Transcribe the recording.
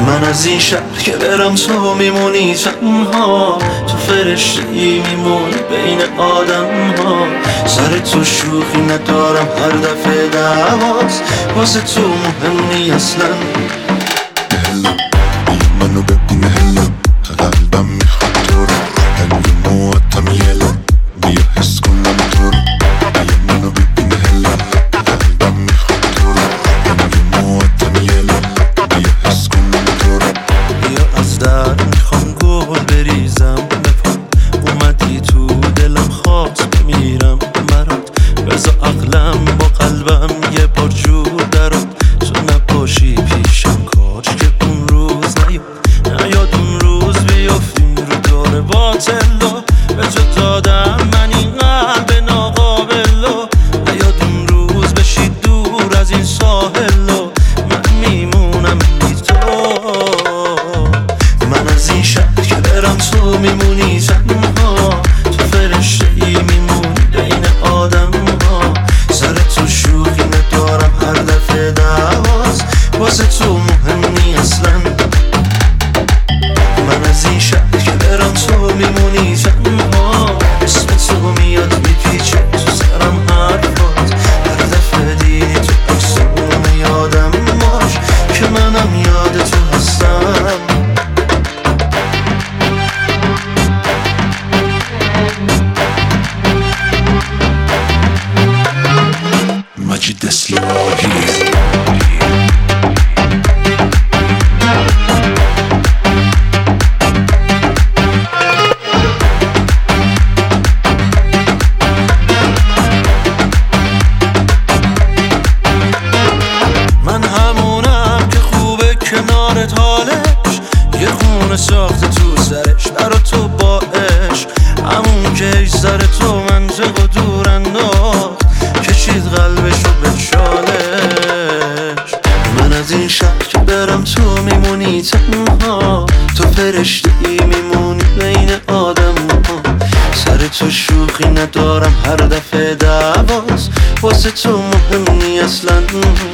من از این شهر که برم تو میمونی تنها، تو فرشته‌ای میمونی بین آدم ها. سر تو شوخی ندارم هر دفعه دعواست، واسه تو مهمی اصلا. هلا منو ببین هلا، قلبم میخواد تو رو، هنگی مواتم یلا، بیا حس کنم تو رو. منو ببین هلا، قلبم میخواد تو رو، هنگی مواتم یلا، بیا حس کنم تو رو. بیا از در میخوام گل بریزم بپا، اومدی تو دلم خواست بمیرم برات. بذار عقلم با قلبم یه بار جور درات، تو نباشی پیشم کاش که اون روز نیاد اون روز بیافتیم رو دور باطلا. به تو دادم من این قلب ناقابلو، نیاد اون روز بشی دور از این ساحلو، من میمونم بی تو. من از این شهر که برم تو میمونی تنها، تو فرشته‌ای میمونی بین آدم ها. سر تو شوخی ندارم هر دفعه دعواست، واسه تو مهمی اصلا. من از این شهر که برم تو میمونی تنها، اسم تو میاد میپیچه تو سرم حرفات. هر دفعه دیدی تو عکسمون یادم باش که منم یاد تو هستم. مجید اسلامی. من همونم که خوبه کنارت حالش، یه خونه ساخته تو سرش برا تو با عشق. همون که ایش سر تو منطق و دور انداخت، کشید قلبشو به چالش. من از این شهر که برم تو میمونی تنها، تو فرشته‌ای میمونی بین آدم ها. سر تو شوخی ندارم هر دفعه دعواست، واسه تو مهمی اصلا.